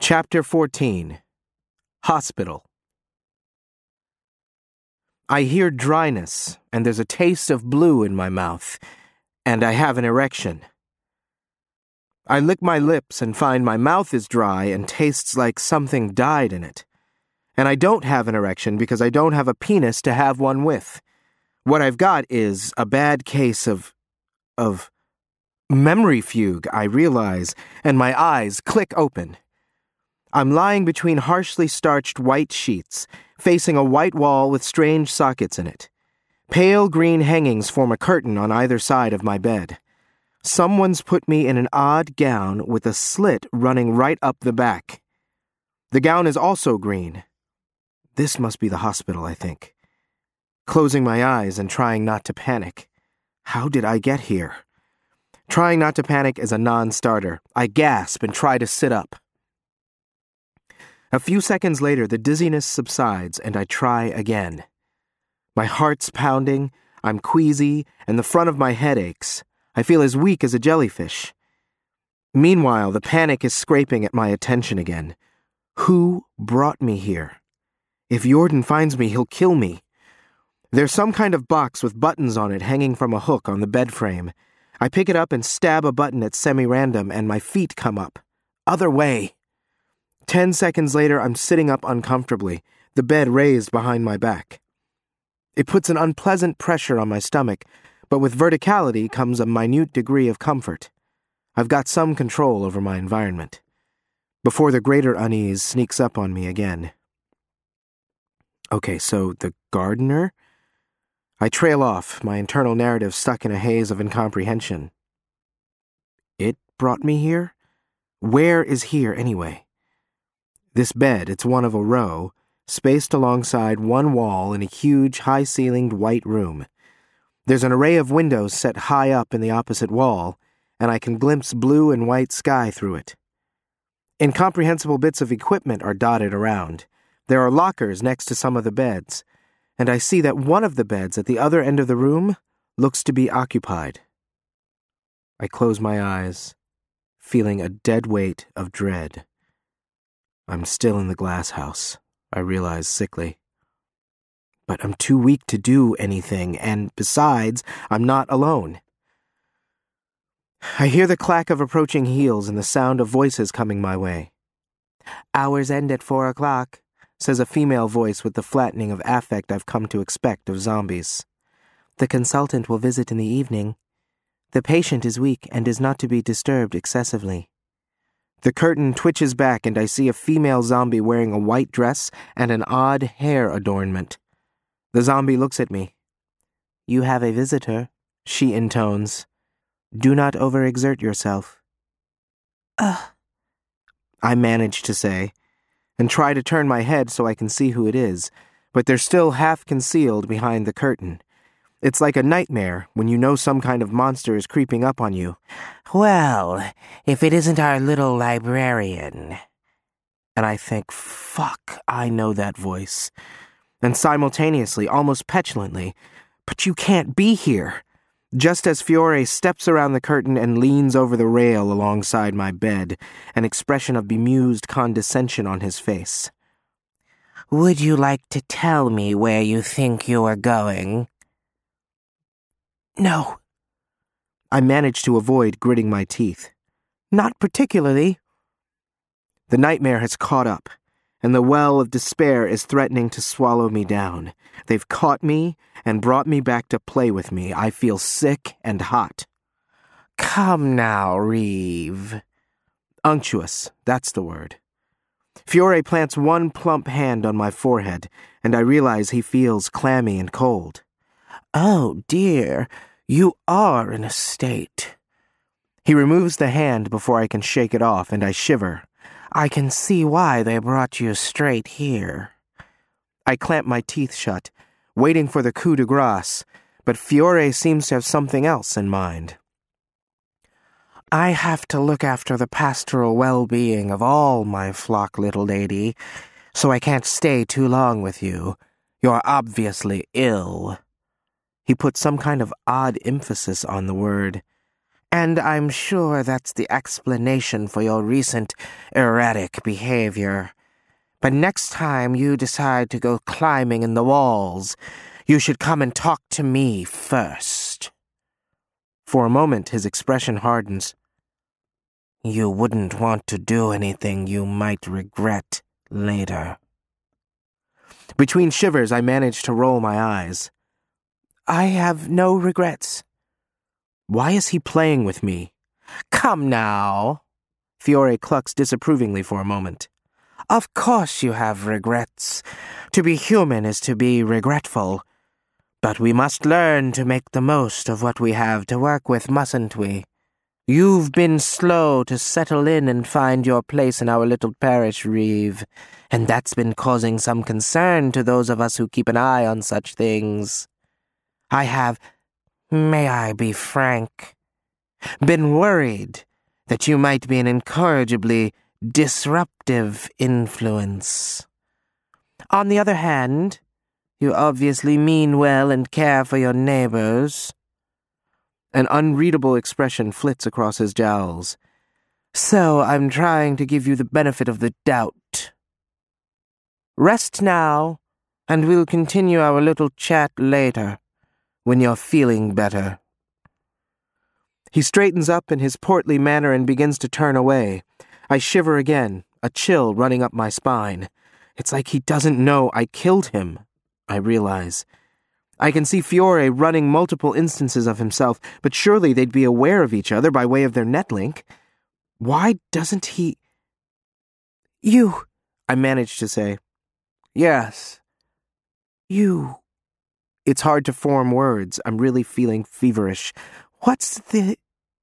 Chapter 14. Hospital. I hear dryness, and there's a taste of blue in my mouth, and I have an erection. I lick my lips and find my mouth is dry and tastes like something died in it. And I don't have an erection because I don't have a penis to have one with. What I've got is a bad case of memory fugue, I realize, and my eyes click open. I'm lying between harshly starched white sheets, facing a white wall with strange sockets in it. Pale green hangings form a curtain on either side of my bed. Someone's put me in an odd gown with a slit running right up the back. The gown is also green. This must be the hospital, I think. Closing my eyes and trying not to panic. How did I get here? Trying not to panic is a non-starter. I gasp and try to sit up. A few seconds later, the dizziness subsides, and I try again. My heart's pounding, I'm queasy, and the front of my head aches. I feel as weak as a jellyfish. Meanwhile, the panic is scraping at my attention again. Who brought me here? If Jordan finds me, he'll kill me. There's some kind of box with buttons on it hanging from a hook on the bed frame. I pick it up and stab a button at semi-random, and my feet come up. Other way. 10 seconds later, I'm sitting up uncomfortably, the bed raised behind my back. It puts an unpleasant pressure on my stomach, but with verticality comes a minute degree of comfort. I've got some control over my environment. Before the greater unease sneaks up on me again. Okay, so the gardener? I trail off, my internal narrative stuck in a haze of incomprehension. It brought me here? Where is here, anyway? This bed, it's one of a row, spaced alongside one wall in a huge, high-ceilinged white room. There's an array of windows set high up in the opposite wall, and I can glimpse blue and white sky through it. Incomprehensible bits of equipment are dotted around. There are lockers next to some of the beds, and I see that one of the beds at the other end of the room looks to be occupied. I close my eyes, feeling a dead weight of dread. I'm still in the glass house, I realize sickly. But I'm too weak to do anything, and besides, I'm not alone. I hear the clack of approaching heels and the sound of voices coming my way. "Hours end at 4 o'clock, says a female voice with the flattening of affect I've come to expect of zombies. "The consultant will visit in the evening. The patient is weak and is not to be disturbed excessively." The curtain twitches back and I see a female zombie wearing a white dress and an odd hair adornment. The zombie looks at me. "You have a visitor," she intones. "Do not overexert yourself." I manage to say, and try to turn my head so I can see who it is, but they're still half concealed behind the curtain. It's like a nightmare when you know some kind of monster is creeping up on you. "Well, if it isn't our little librarian." And I think, fuck, I know that voice. And simultaneously, almost petulantly, "But you can't be here." Just as Fiore steps around the curtain and leans over the rail alongside my bed, an expression of bemused condescension on his face. "Would you like to tell me where you think you are going?" "No." I manage to avoid gritting my teeth. "Not particularly." The nightmare has caught up, and the well of despair is threatening to swallow me down. They've caught me and brought me back to play with me. I feel sick and hot. "Come now, Reeve." Unctuous, that's the word. Fiore plants one plump hand on my forehead, and I realize he feels clammy and cold. "Oh, dear, you are in a state." He removes the hand before I can shake it off, and I shiver. "I can see why they brought you straight here." I clamp my teeth shut, waiting for the coup de grace, but Fiore seems to have something else in mind. "I have to look after the pastoral well-being of all my flock, little lady, so I can't stay too long with you. You're obviously ill." He put some kind of odd emphasis on the word. And I'm sure that's the explanation for your recent erratic behavior. But next time you decide to go climbing in the walls, you should come and talk to me first. For a moment, his expression hardens. You wouldn't want to do anything you might regret later. Between shivers, I manage to roll my eyes. I have no regrets. Why is he playing with me? Come now. Fiore clucks disapprovingly for a moment. Of course you have regrets. To be human is to be regretful. But we must learn to make the most of what we have to work with, mustn't we? You've been slow to settle in and find your place in our little parish, Reeve, and that's been causing some concern to those of us who keep an eye on such things. I have, may I be frank, been worried that you might be an incorrigibly disruptive influence. On the other hand, you obviously mean well and care for your neighbors. An unreadable expression flits across his jowls. So I'm trying to give you the benefit of the doubt. Rest now, and we'll continue our little chat later, when you're feeling better. He straightens up in his portly manner and begins to turn away. I shiver again, a chill running up my spine. It's like he doesn't know I killed him, I realize. I can see Fiore running multiple instances of himself, but surely they'd be aware of each other by way of their netlink. Why doesn't he... You, I managed to say. Yes. You. It's hard to form words. I'm really feeling feverish. What's the...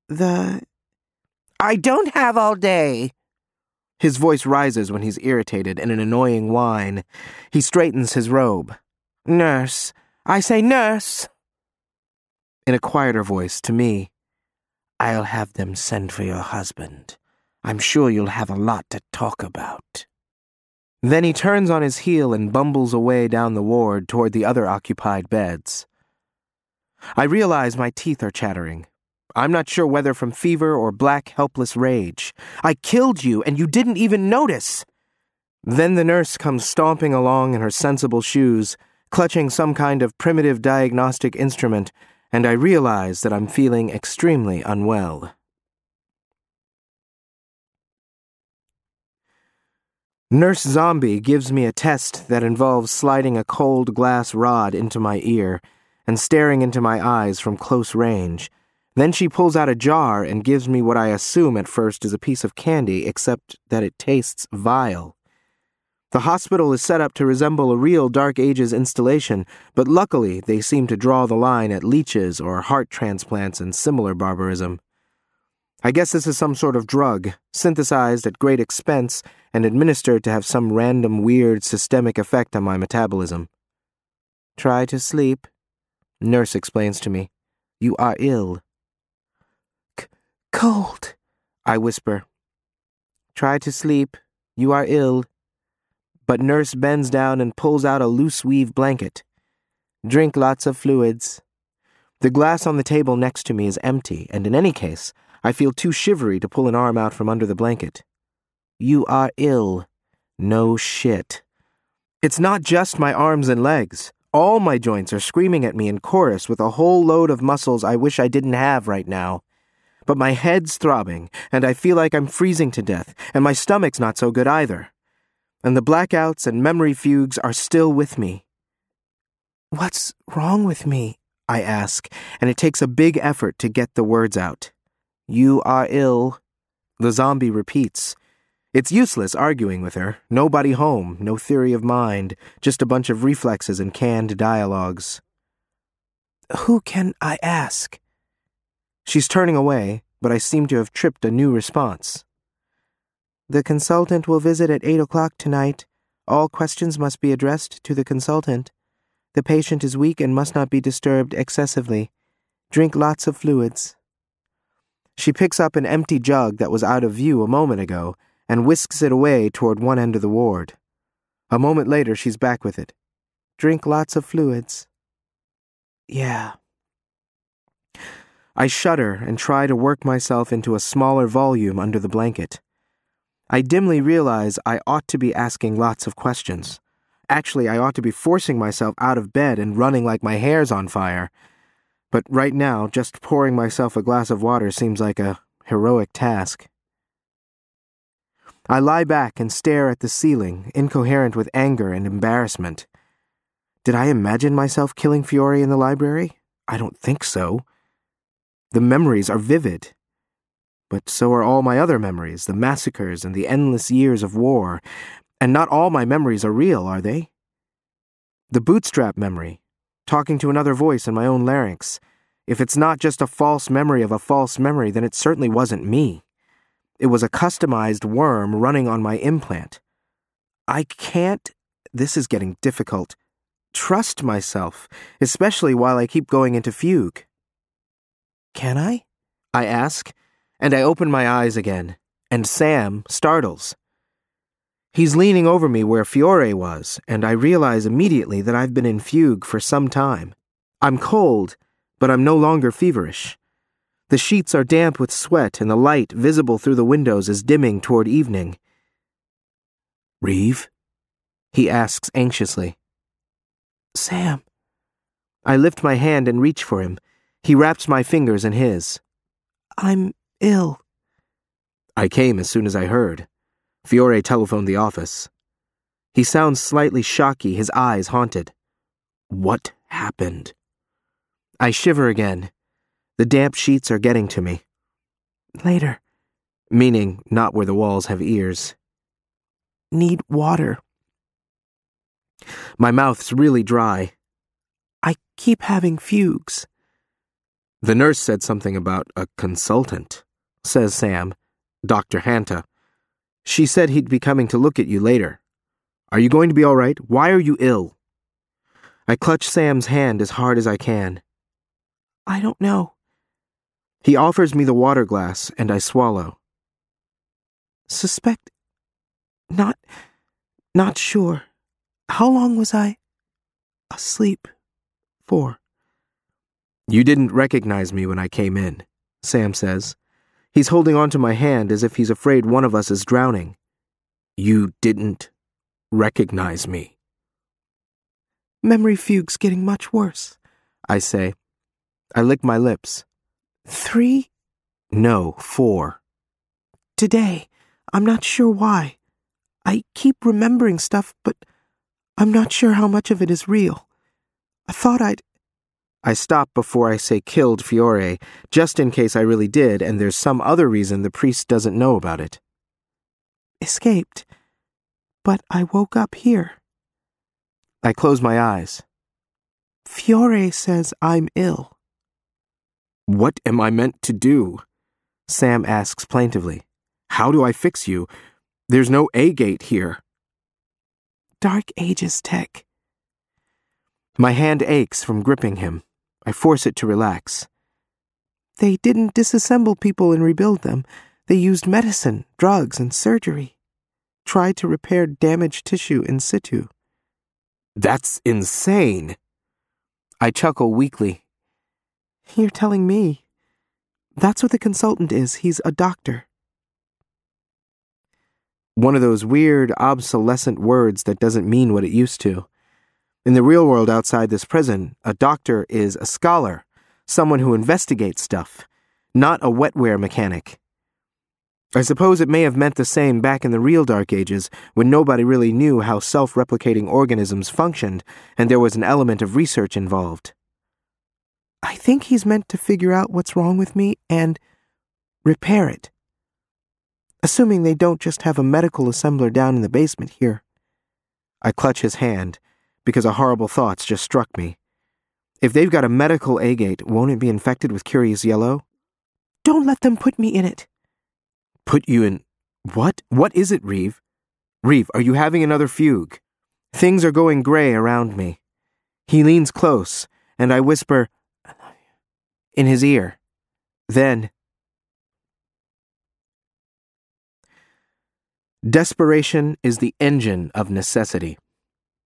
I don't have all day. His voice rises when he's irritated in an annoying whine. He straightens his robe. Nurse. I say nurse. In a quieter voice, to me. I'll have them send for your husband. I'm sure you'll have a lot to talk about. Then he turns on his heel and bumbles away down the ward toward the other occupied beds. I realize my teeth are chattering. I'm not sure whether from fever or black, helpless rage. I killed you, and you didn't even notice. Then the nurse comes stomping along in her sensible shoes, clutching some kind of primitive diagnostic instrument, and I realize that I'm feeling extremely unwell. Nurse Zombie gives me a test that involves sliding a cold glass rod into my ear and staring into my eyes from close range. Then she pulls out a jar and gives me what I assume at first is a piece of candy, except that it tastes vile. The hospital is set up to resemble a real Dark Ages installation, but luckily they seem to draw the line at leeches or heart transplants and similar barbarism. I guess this is some sort of drug, synthesized at great expense and administered to have some random weird systemic effect on my metabolism. Try to sleep, nurse explains to me. You are ill. Cold, I whisper. Try to sleep. You are ill. But nurse bends down and pulls out a loose weave blanket. Drink lots of fluids. The glass on the table next to me is empty, and in any case, I feel too shivery to pull an arm out from under the blanket. You are ill. No shit. It's not just my arms and legs. All my joints are screaming at me in chorus with a whole load of muscles I wish I didn't have right now. But my head's throbbing, and I feel like I'm freezing to death, and my stomach's not so good either. And the blackouts and memory fugues are still with me. What's wrong with me? I ask, and it takes a big effort to get the words out. You are ill, the zombie repeats. It's useless arguing with her. Nobody home, no theory of mind, just a bunch of reflexes and canned dialogues. Who can I ask? She's turning away, but I seem to have tripped a new response. The consultant will visit at 8 o'clock tonight. All questions must be addressed to the consultant. The patient is weak and must not be disturbed excessively. Drink lots of fluids. She picks up an empty jug that was out of view a moment ago and whisks it away toward one end of the ward. A moment later, she's back with it. Drink lots of fluids. Yeah. I shudder and try to work myself into a smaller volume under the blanket. I dimly realize I ought to be asking lots of questions. Actually, I ought to be forcing myself out of bed and running like my hair's on fire. But right now, just pouring myself a glass of water seems like a heroic task. I lie back and stare at the ceiling, incoherent with anger and embarrassment. Did I imagine myself killing Fiore in the library? I don't think so. The memories are vivid. But so are all my other memories, the massacres and the endless years of war. And not all my memories are real, are they? The bootstrap memory, talking to another voice in my own larynx. If it's not just a false memory of a false memory, then it certainly wasn't me. It was a customized worm running on my implant. I can't, this is getting difficult, trust myself, especially while I keep going into fugue. Can I? I ask, and I open my eyes again, and Sam startles. He's leaning over me where Fiore was, and I realize immediately that I've been in fugue for some time. I'm cold, but I'm no longer feverish. The sheets are damp with sweat, and the light visible through the windows is dimming toward evening. "Reeve?" he asks anxiously. "Sam." I lift my hand and reach for him. He wraps my fingers in his. "I'm ill." "I came as soon as I heard. Fiore telephoned the office." He sounds slightly shocky, his eyes haunted. "What happened?" I shiver again. The damp sheets are getting to me. "Later." Meaning not where the walls have ears. "Need water." My mouth's really dry. "I keep having fugues." "The nurse said something about a consultant," says Sam, Dr. Hanta. "She said he'd be coming to look at you later. Are you going to be all right? Why are you ill?" I clutch Sam's hand as hard as I can. "I don't know." He offers me the water glass, and I swallow. "Suspect... Not sure. How long was I asleep for?" "You didn't recognize me when I came in," Sam says. He's holding onto my hand as if he's afraid one of us is drowning. "You didn't recognize me." "Memory fugue's getting much worse," I say. I lick my lips. 3? No, 4. Today. I'm not sure why. I keep remembering stuff, but I'm not sure how much of it is real. I thought I stop before I say killed Fiore, just in case I really did, and there's some other reason the priest doesn't know about it. Escaped. But I woke up here. I close my eyes. Fiore says I'm ill. "What am I meant to do?" Sam asks plaintively. "How do I fix you? There's no A-gate here." "Dark Ages tech." My hand aches from gripping him. I force it to relax. "They didn't disassemble people and rebuild them. They used medicine, drugs, and surgery. Tried to repair damaged tissue in situ." "That's insane." I chuckle weakly. "You're telling me. That's what the consultant is. He's a doctor." One of those weird, obsolescent words that doesn't mean what it used to. In the real world outside this prison, a doctor is a scholar, someone who investigates stuff, not a wetware mechanic. I suppose it may have meant the same back in the real Dark Ages, when nobody really knew how self-replicating organisms functioned, and there was an element of research involved. I think he's meant to figure out what's wrong with me and repair it. Assuming they don't just have a medical assembler down in the basement here. I clutch his hand, because a horrible thought's just struck me. If they've got a medical A-gate, won't it be infected with Curious Yellow? "Don't let them put me in it." "Put you in... What? What is it, Reeve? Reeve, are you having another fugue?" Things are going gray around me. He leans close, and I whisper, "I love you," in his ear. Then... Desperation is the engine of necessity.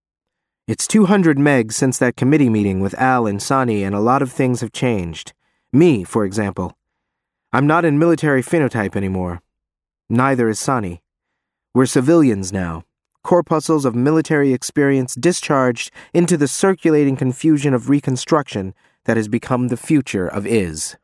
It's 200 megs since that committee meeting with Al and Sonny, and a lot of things have changed. Me, for example. I'm not in military phenotype anymore. Neither is Sonny. We're civilians now, corpuscles of military experience discharged into the circulating confusion of reconstruction that has become the future of Is.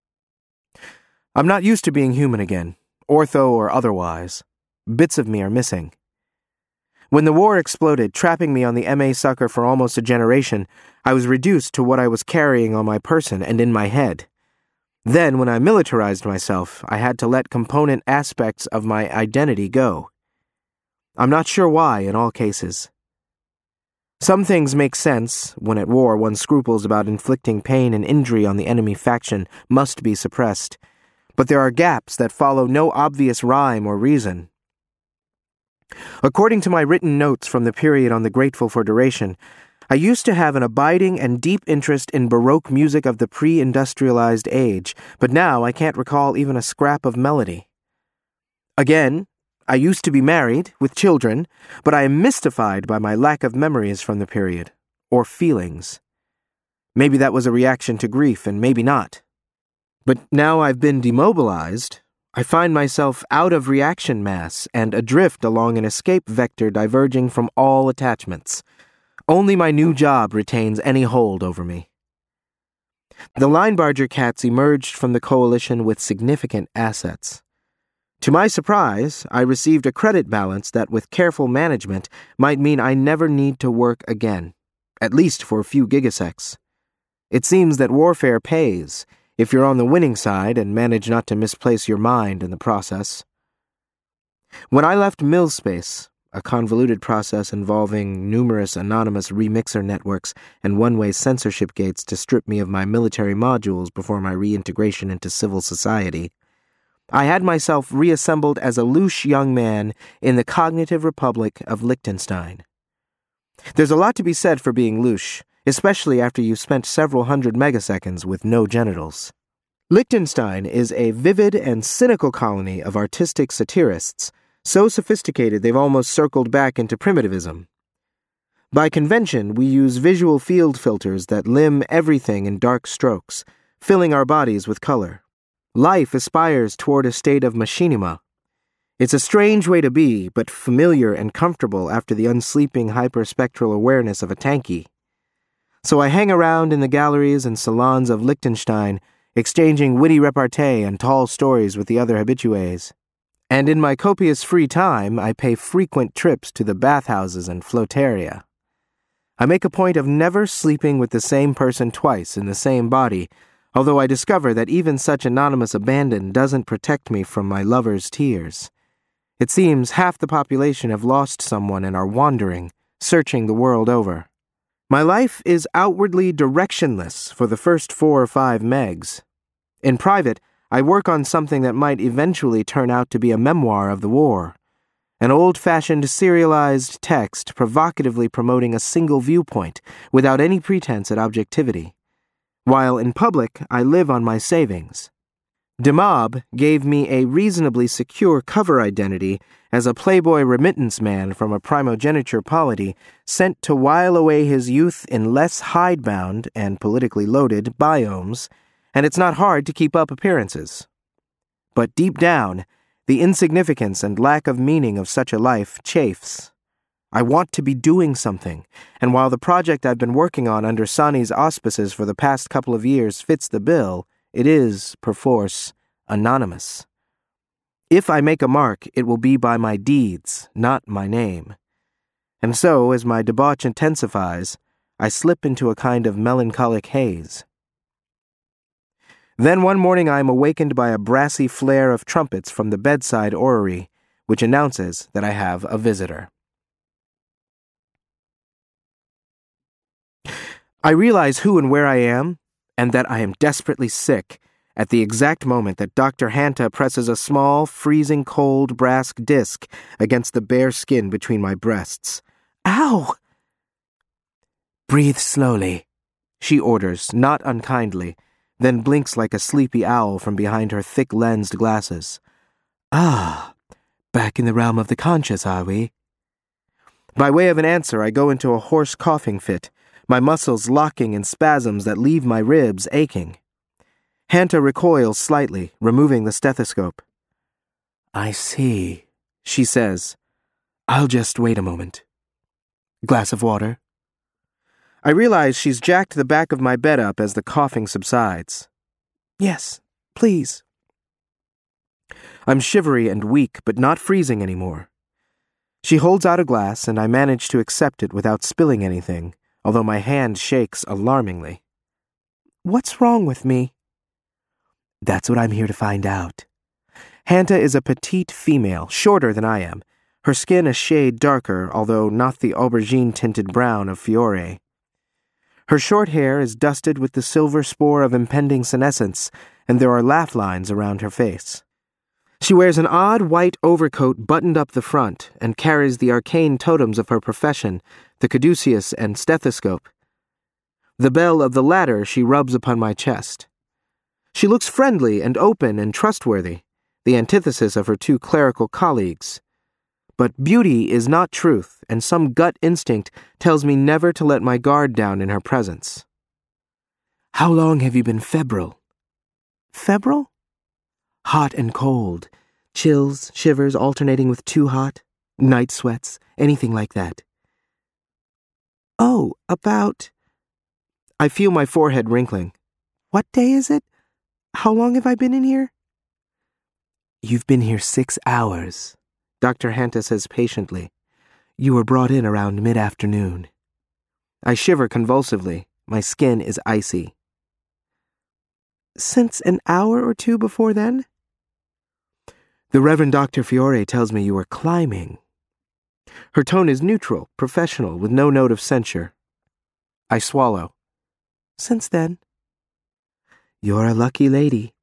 I'm not used to being human again, ortho or otherwise. Bits of me are missing. When the war exploded, trapping me on the MA sucker for almost a generation, I was reduced to what I was carrying on my person and in my head. Then, when I militarized myself, I had to let component aspects of my identity go. I'm not sure why in all cases. Some things make sense. When at war, one's scruples about inflicting pain and injury on the enemy faction must be suppressed. But there are gaps that follow no obvious rhyme or reason. According to my written notes from the period on the Grateful for Duration, I used to have an abiding and deep interest in Baroque music of the pre-industrialized age, but now I can't recall even a scrap of melody. Again, I used to be married, with children, but I am mystified by my lack of memories from the period, or feelings. Maybe that was a reaction to grief, and maybe not. But now I've been demobilized, I find myself out of reaction mass and adrift along an escape vector diverging from all attachments. Only my new job retains any hold over me. The Linebarger cats emerged from the coalition with significant assets. To my surprise, I received a credit balance that, with careful management, might mean I never need to work again, at least for a few gigasecs. It seems that warfare pays, if you're on the winning side and manage not to misplace your mind in the process. When I left MillSpace, a convoluted process involving numerous anonymous remixer networks and one-way censorship gates to strip me of my military modules before my reintegration into civil society, I had myself reassembled as a louche young man in the cognitive republic of Liechtenstein. There's a lot to be said for being louche, especially after you've spent several hundred megaseconds with no genitals. Liechtenstein is a vivid and cynical colony of artistic satirists, so sophisticated they've almost circled back into primitivism. By convention, we use visual field filters that limn everything in dark strokes, filling our bodies with color. Life aspires toward a state of machinima. It's a strange way to be, but familiar and comfortable after the unsleeping hyperspectral awareness of a tankie. So I hang around in the galleries and salons of Liechtenstein, exchanging witty repartee and tall stories with the other habitués. And in my copious free time, I pay frequent trips to the bathhouses and flotaria. I make a point of never sleeping with the same person twice in the same body, although I discover that even such anonymous abandon doesn't protect me from my lover's tears. It seems half the population have lost someone and are wandering, searching the world over. My life is outwardly directionless for the first 4 or 5 megs. In private, I work on something that might eventually turn out to be a memoir of the war, an old-fashioned serialized text provocatively promoting a single viewpoint without any pretense at objectivity. While in public, I live on my savings. Demob gave me a reasonably secure cover identity as a playboy remittance man from a primogeniture polity sent to while away his youth in less hidebound and politically loaded biomes, and it's not hard to keep up appearances. But deep down, the insignificance and lack of meaning of such a life chafes. I want to be doing something, and while the project I've been working on under Sonny's auspices for the past couple of years fits the bill, it is, perforce, anonymous. If I make a mark, it will be by my deeds, not my name. And so, as my debauch intensifies, I slip into a kind of melancholic haze. Then one morning I am awakened by a brassy flare of trumpets from the bedside orrery, which announces that I have a visitor. I realize who and where I am, and that I am desperately sick, at the exact moment that Dr. Hanta presses a small, freezing cold brass disc against the bare skin between my breasts. Ow! Breathe slowly, she orders, not unkindly, then blinks like a sleepy owl from behind her thick-lensed glasses. Ah, back in the realm of the conscious, are we? By way of an answer, I go into a hoarse coughing fit, my muscles locking in spasms that leave my ribs aching. Hanta recoils slightly, removing the stethoscope. "I see," she says. "I'll just wait a moment. Glass of water?" I realize she's jacked the back of my bed up as the coughing subsides. "Yes, please." I'm shivery and weak, but not freezing anymore. She holds out a glass, and I manage to accept it without spilling anything, although my hand shakes alarmingly. "What's wrong with me?" "That's what I'm here to find out." Hanta is a petite female, shorter than I am, her skin a shade darker, although not the aubergine-tinted brown of Fiore. Her short hair is dusted with the silver spore of impending senescence, and there are laugh lines around her face. She wears an odd white overcoat buttoned up the front and carries the arcane totems of her profession, the caduceus and stethoscope. The bell of the latter she rubs upon my chest. She looks friendly and open and trustworthy, the antithesis of her two clerical colleagues. But beauty is not truth, and some gut instinct tells me never to let my guard down in her presence. "How long have you been febrile?" "Febrile?" "Hot and cold. Chills, shivers alternating with too hot, night sweats, anything like that." "Oh, about..." I feel my forehead wrinkling. "What day is it? How long have I been in here?" "You've been here 6 hours," Dr. Hanta says patiently. "You were brought in around mid-afternoon." I shiver convulsively. My skin is icy. "Since an hour or two before then?" "The Reverend Dr. Fiore tells me you were climbing." Her tone is neutral, professional, with no note of censure. I swallow. "Since then." "You're a lucky lady."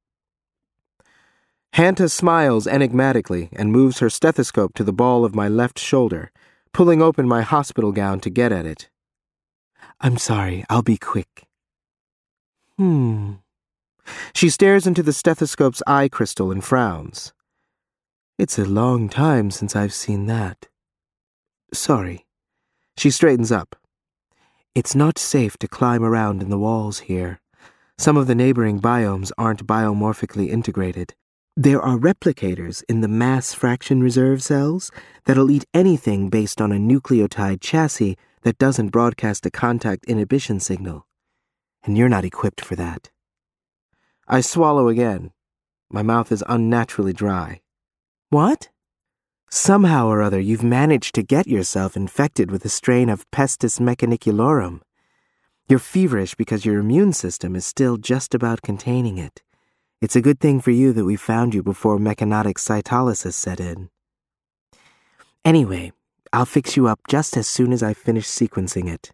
Hanta smiles enigmatically and moves her stethoscope to the ball of my left shoulder, pulling open my hospital gown to get at it. "I'm sorry, I'll be quick." She stares into the stethoscope's eye crystal and frowns. "It's a long time since I've seen that." "Sorry." She straightens up. "It's not safe to climb around in the walls here. Some of the neighboring biomes aren't biomorphically integrated. There are replicators in the mass fraction reserve cells that'll eat anything based on a nucleotide chassis that doesn't broadcast a contact inhibition signal. And you're not equipped for that." I swallow again. My mouth is unnaturally dry. "What?" "Somehow or other you've managed to get yourself infected with a strain of Pestis mechaniculorum. You're feverish because your immune system is still just about containing it. It's a good thing for you that we found you before mechanotic cytolysis set in. Anyway, I'll fix you up just as soon as I finish sequencing it."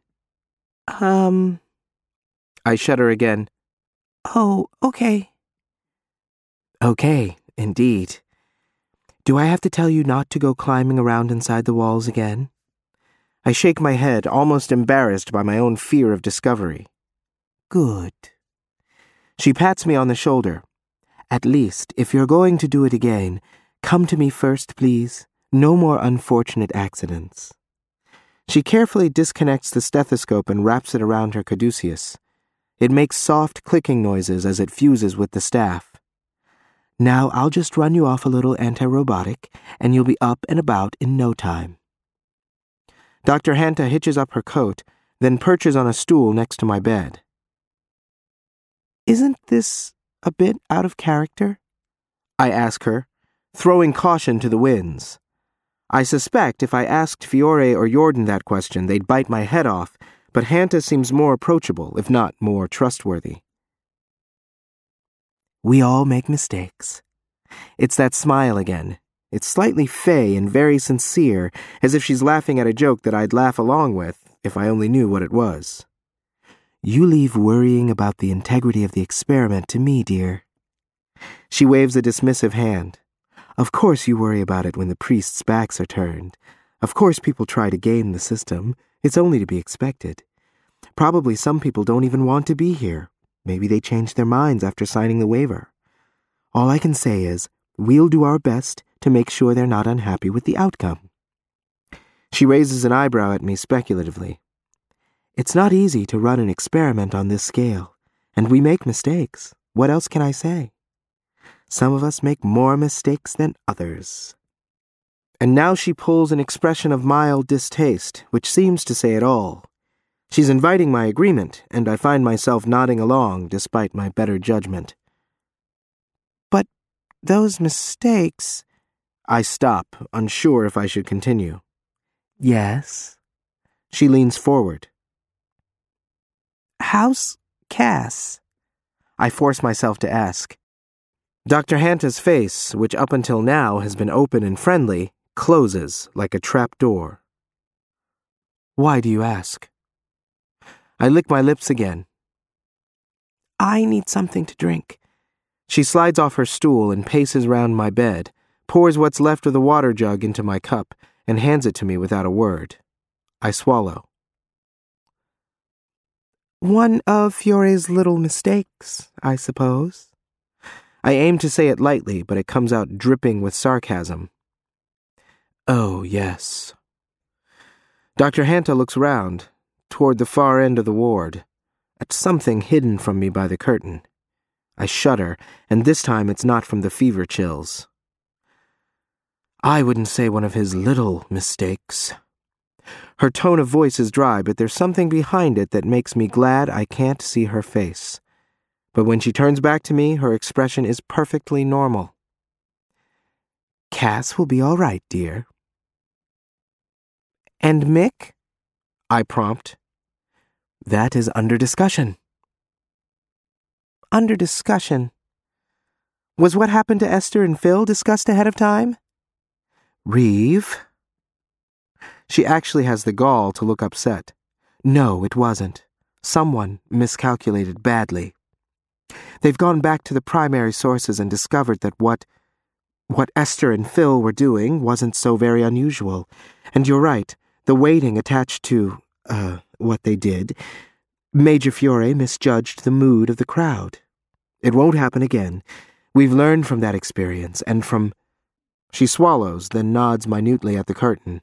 I shudder again. "Oh, okay." "Okay, indeed. Do I have to tell you not to go climbing around inside the walls again?" I shake my head, almost embarrassed by my own fear of discovery. "Good." She pats me on the shoulder. "At least, if you're going to do it again, come to me first, please. No more unfortunate accidents." She carefully disconnects the stethoscope and wraps it around her caduceus. It makes soft clicking noises as it fuses with the staff. "Now I'll just run you off a little anti-robotic, and you'll be up and about in no time." Dr. Hanta hitches up her coat, then perches on a stool next to my bed. "Isn't this a bit out of character?" I ask her, throwing caution to the winds. I suspect if I asked Fiore or Jordan that question, they'd bite my head off, but Hanta seems more approachable, if not more trustworthy. "We all make mistakes." It's that smile again. It's slightly fey and very sincere, as if she's laughing at a joke that I'd laugh along with if I only knew what it was. "You leave worrying about the integrity of the experiment to me, dear." She waves a dismissive hand. "Of course you worry about it when the priests' backs are turned. Of course people try to game the system. It's only to be expected. Probably some people don't even want to be here. Maybe they changed their minds after signing the waiver. All I can say is, we'll do our best to make sure they're not unhappy with the outcome." She raises an eyebrow at me speculatively. "It's not easy to run an experiment on this scale, and we make mistakes. what else can I say? Some of us make more mistakes than others. And now she pulls an expression of mild distaste, which seems to say it all. She's inviting my agreement, and I find myself nodding along despite my better judgment. But those mistakes... I stop, unsure if I should continue. Yes? She leans forward. How's Cass? I force myself to ask. Dr. Hanta's face, which up until now has been open and friendly, closes like a trap door. Why do you ask? I lick my lips again. I need something to drink. She slides off her stool and paces round my bed, pours what's left of the water jug into my cup, and hands it to me without a word. I swallow. One of Fiore's little mistakes, I suppose. I aim to say it lightly, but it comes out dripping with sarcasm. Oh, yes. Dr. Hanta looks round, toward the far end of the ward, at something hidden from me by the curtain. I shudder, and this time it's not from the fever chills. I wouldn't say one of his little mistakes. Her tone of voice is dry, but there's something behind it that makes me glad I can't see her face. But when she turns back to me, her expression is perfectly normal. Cass will be all right, dear. And Mick? I prompt. That is under discussion. Under discussion? Was what happened to Esther and Phil discussed ahead of time? Reeve? She actually has the gall to look upset. No, it wasn't. Someone miscalculated badly. They've gone back to the primary sources and discovered that what Esther and Phil were doing wasn't so very unusual. And you're right, the weighting attached to, what they did, Major Fiore misjudged the mood of the crowd. It won't happen again. We've learned from that experience, and from... She swallows, then nods minutely at the curtain.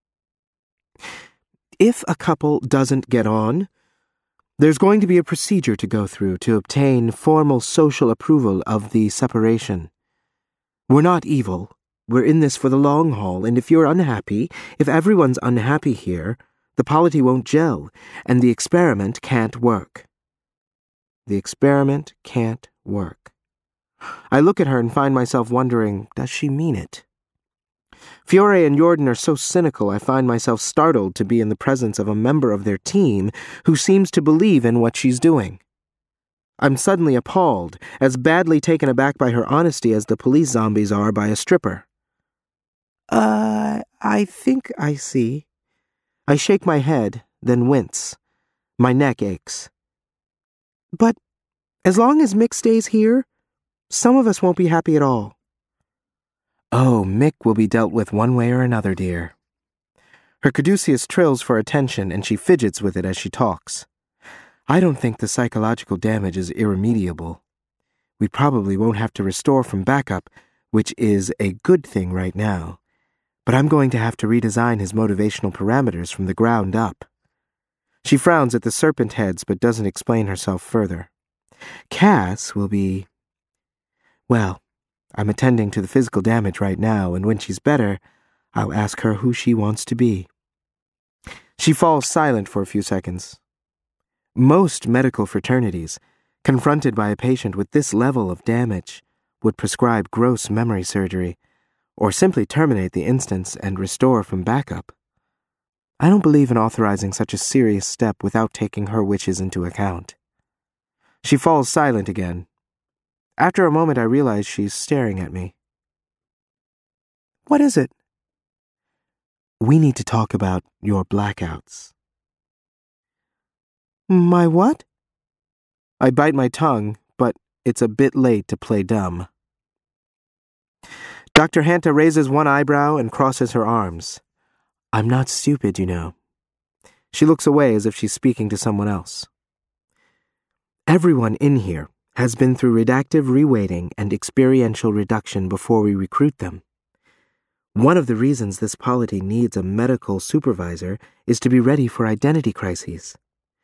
If a couple doesn't get on, there's going to be a procedure to go through to obtain formal social approval of the separation. We're not evil. We're in this for the long haul, and if you're unhappy, if everyone's unhappy here, the polity won't gel, and the experiment can't work. The experiment can't work. I look at her and find myself wondering, does she mean it? Fiore and Jordan are so cynical I find myself startled to be in the presence of a member of their team who seems to believe in what she's doing. I'm suddenly appalled, as badly taken aback by her honesty as the police zombies are by a stripper. I think I see. I shake my head, then wince. My neck aches. But as long as Mick stays here, some of us won't be happy at all. Oh, Mick will be dealt with one way or another, dear. Her caduceus trills for attention, and she fidgets with it as she talks. I don't think the psychological damage is irremediable. We probably won't have to restore from backup, which is a good thing right now. But I'm going to have to redesign his motivational parameters from the ground up. She frowns at the serpent heads but doesn't explain herself further. Cass will be... Well, I'm attending to the physical damage right now, and when she's better, I'll ask her who she wants to be. She falls silent for a few seconds. Most medical fraternities, confronted by a patient with this level of damage, would prescribe gross memory surgery, or simply terminate the instance and restore from backup. I don't believe in authorizing such a serious step without taking her wishes into account. She falls silent again. After a moment, I realize she's staring at me. What is it? We need to talk about your blackouts. My what? I bite my tongue, but it's a bit late to play dumb. Dr. Hanta raises one eyebrow and crosses her arms. I'm not stupid, you know. She looks away as if she's speaking to someone else. Everyone in here has been through redactive reweighting and experiential reduction before we recruit them. One of the reasons this polity needs a medical supervisor is to be ready for identity crises.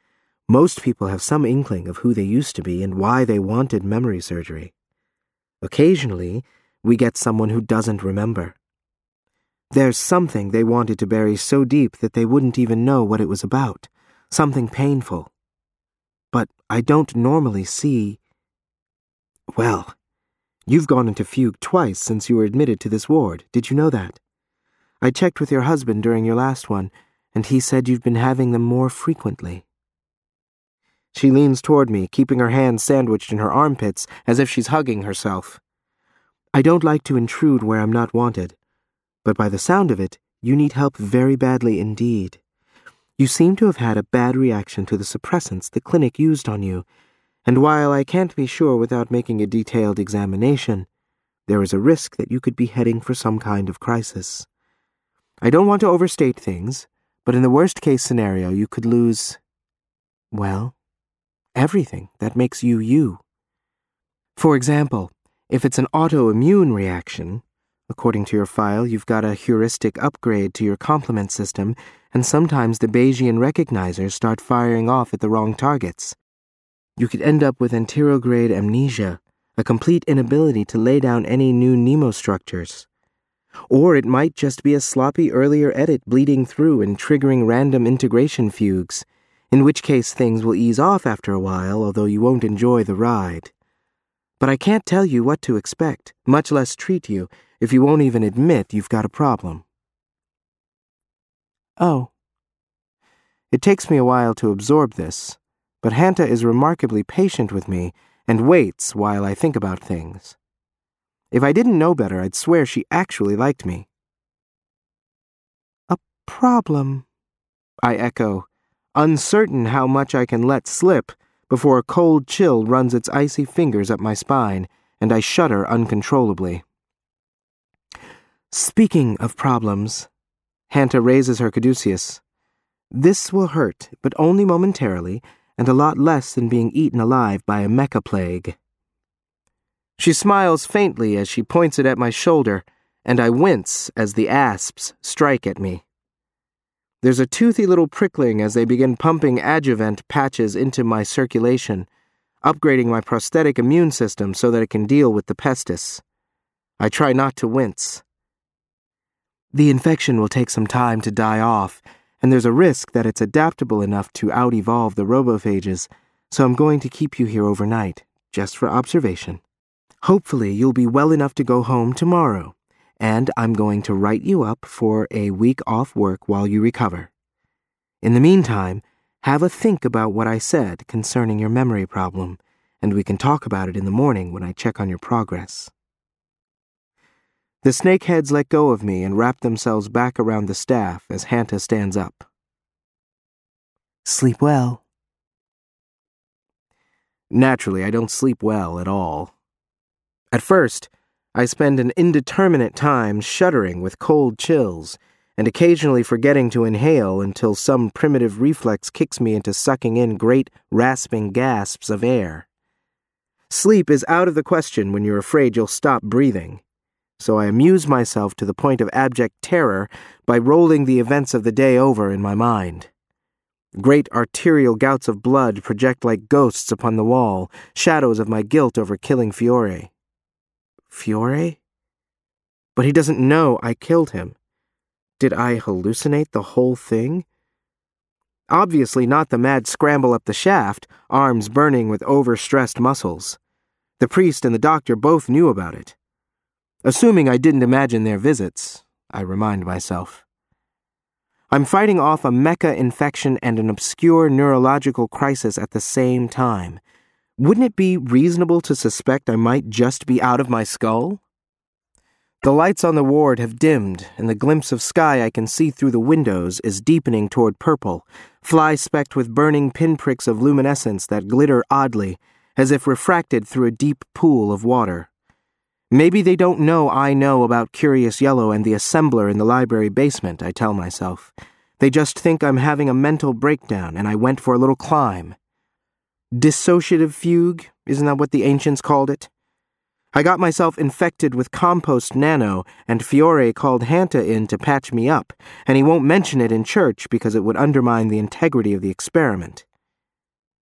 Most people have some inkling of who they used to be and why they wanted memory surgery. Occasionally, we get someone who doesn't remember. There's something they wanted to bury so deep that they wouldn't even know what it was about, something painful. But I don't normally see... Well, you've gone into fugue twice since you were admitted to this ward. Did you know that? I checked with your husband during your last one, and he said you've been having them more frequently. She leans toward me, keeping her hands sandwiched in her armpits as if she's hugging herself. I don't like to intrude where I'm not wanted, but by the sound of it, you need help very badly indeed. You seem to have had a bad reaction to the suppressants the clinic used on you, and while I can't be sure without making a detailed examination, there is a risk that you could be heading for some kind of crisis. I don't want to overstate things, but in the worst-case scenario, you could lose, well, everything that makes you you. For example, if it's an autoimmune reaction, according to your file, you've got a heuristic upgrade to your complement system, and sometimes the Bayesian recognizers start firing off at the wrong targets. You could end up with anterograde amnesia, a complete inability to lay down any new nemostructures. Or it might just be a sloppy earlier edit bleeding through and triggering random integration fugues, in which case things will ease off after a while, although you won't enjoy the ride. But I can't tell you what to expect, much less treat you, if you won't even admit you've got a problem. Oh. It takes me a while to absorb this, but Hanta is remarkably patient with me and waits while I think about things. If I didn't know better, I'd swear she actually liked me. A problem, I echo, uncertain how much I can let slip before a cold chill runs its icy fingers up my spine, and I shudder uncontrollably. Speaking of problems, Hanta raises her caduceus. This will hurt, but only momentarily, and a lot less than being eaten alive by a mecha plague. She smiles faintly as she points it at my shoulder, and I wince as the asps strike at me. There's a toothy little prickling as they begin pumping adjuvant patches into my circulation, upgrading my prosthetic immune system so that it can deal with the pestis. I try not to wince. The infection will take some time to die off, and there's a risk that it's adaptable enough to out-evolve the robophages, so I'm going to keep you here overnight, just for observation. Hopefully you'll be well enough to go home tomorrow, and I'm going to write you up for a week off work while you recover. In the meantime, have a think about what I said concerning your memory problem, and we can talk about it in the morning when I check on your progress. The snakeheads let go of me and wrap themselves back around the staff as Hanta stands up. Sleep well. Naturally, I don't sleep well at all. At first, I spend an indeterminate time shuddering with cold chills and occasionally forgetting to inhale until some primitive reflex kicks me into sucking in great, rasping gasps of air. Sleep is out of the question when you're afraid you'll stop breathing, so I amuse myself to the point of abject terror by rolling the events of the day over in my mind. Great arterial gouts of blood project like ghosts upon the wall, shadows of my guilt over killing Fiore. Fiore? But he doesn't know I killed him. Did I hallucinate the whole thing? Obviously not the mad scramble up the shaft, arms burning with overstressed muscles. The priest and the doctor both knew about it. Assuming I didn't imagine their visits, I remind myself. I'm fighting off a mecha infection and an obscure neurological crisis at the same time. Wouldn't it be reasonable to suspect I might just be out of my skull? The lights on the ward have dimmed, and the glimpse of sky I can see through the windows is deepening toward purple, fly-specked with burning pinpricks of luminescence that glitter oddly, as if refracted through a deep pool of water. Maybe they don't know I know about Curious Yellow and the assembler in the library basement, I tell myself. They just think I'm having a mental breakdown, and I went for a little climb. Dissociative fugue, isn't that what the ancients called it? I got myself infected with compost nano, and Fiore called Hanta in to patch me up, and he won't mention it in church because it would undermine the integrity of the experiment.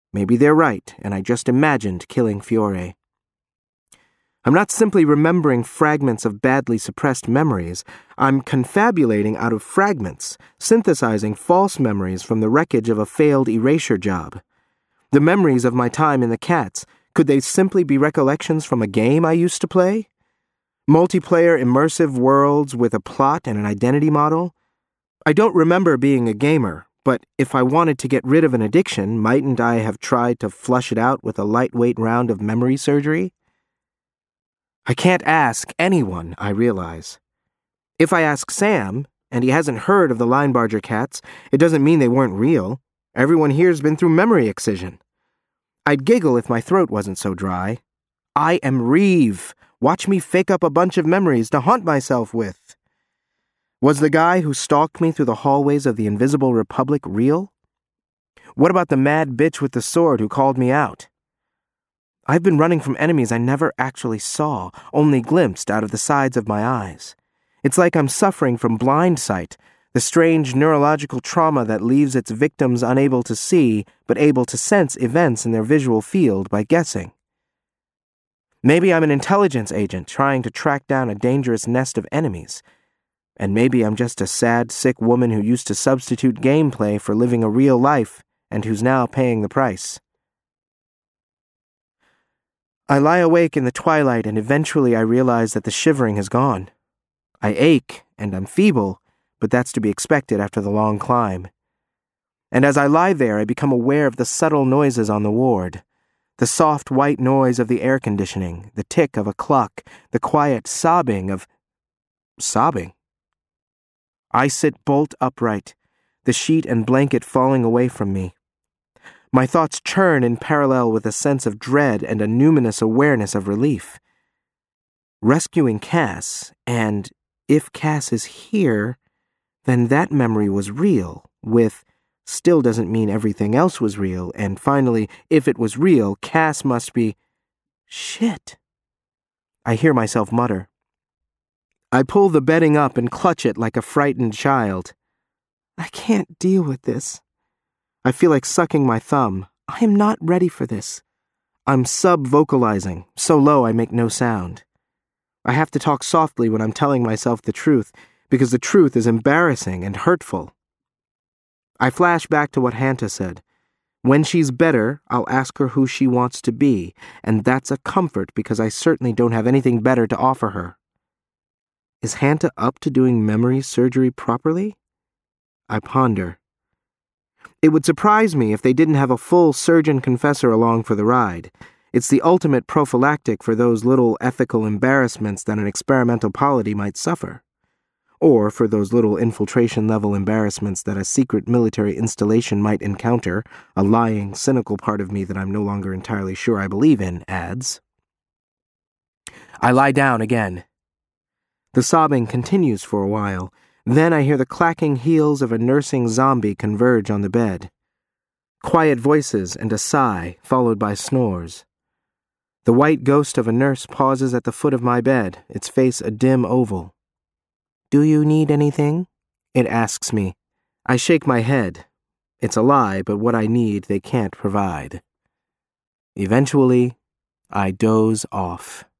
Maybe they're right, and I just imagined killing Fiore. I'm not simply remembering fragments of badly suppressed memories. I'm confabulating out of fragments, synthesizing false memories from the wreckage of a failed erasure job. The memories of my time in the Cats, could they simply be recollections from a game I used to play? Multiplayer immersive worlds with a plot and an identity model? I don't remember being a gamer, but if I wanted to get rid of an addiction, mightn't I have tried to flush it out with a lightweight round of memory surgery? I can't ask anyone, I realize. If I ask Sam, and he hasn't heard of the Linebarger Cats, it doesn't mean they weren't real. Everyone here's been through memory excision. I'd giggle if my throat wasn't so dry. I am Reeve. Watch me fake up a bunch of memories to haunt myself with. Was the guy who stalked me through the hallways of the Invisible Republic real? What about the mad bitch with the sword who called me out? I've been running from enemies I never actually saw, only glimpsed out of the sides of my eyes. It's like I'm suffering from blind sight, the strange neurological trauma that leaves its victims unable to see, but able to sense events in their visual field by guessing. Maybe I'm an intelligence agent trying to track down a dangerous nest of enemies. And maybe I'm just a sad, sick woman who used to substitute gameplay for living a real life and who's now paying the price. I lie awake in the twilight, and eventually I realize that the shivering has gone. I ache, and I'm feeble, but that's to be expected after the long climb. And as I lie there, I become aware of the subtle noises on the ward. The soft white noise of the air conditioning, the tick of a clock, the quiet sobbing of... sobbing. I sit bolt upright, the sheet and blanket falling away from me. My thoughts churn in parallel with a sense of dread and a numinous awareness of relief. Rescuing Cass, and if Cass is here, then that memory was real, with still doesn't mean everything else was real, and finally, if it was real, Cass must be... Shit. I hear myself mutter. I pull the bedding up and clutch it like a frightened child. I can't deal with this. I feel like sucking my thumb. I am not ready for this. I'm sub-vocalizing, so low I make no sound. I have to talk softly when I'm telling myself the truth, because the truth is embarrassing and hurtful. I flash back to what Hanta said. When she's better, I'll ask her who she wants to be, and that's a comfort because I certainly don't have anything better to offer her. Is Hanta up to doing memory surgery properly? I ponder. It would surprise me if they didn't have a full surgeon-confessor along for the ride. It's the ultimate prophylactic for those little ethical embarrassments that an experimental polity might suffer. Or for those little infiltration-level embarrassments that a secret military installation might encounter, a lying, cynical part of me that I'm no longer entirely sure I believe in adds. I lie down again. The sobbing continues for a while. Then I hear the clacking heels of a nursing zombie converge on the bed. Quiet voices and a sigh, followed by snores. The white ghost of a nurse pauses at the foot of my bed, its face a dim oval. "Do you need anything?" it asks me. I shake my head. It's a lie, but what I need they can't provide. Eventually, I doze off.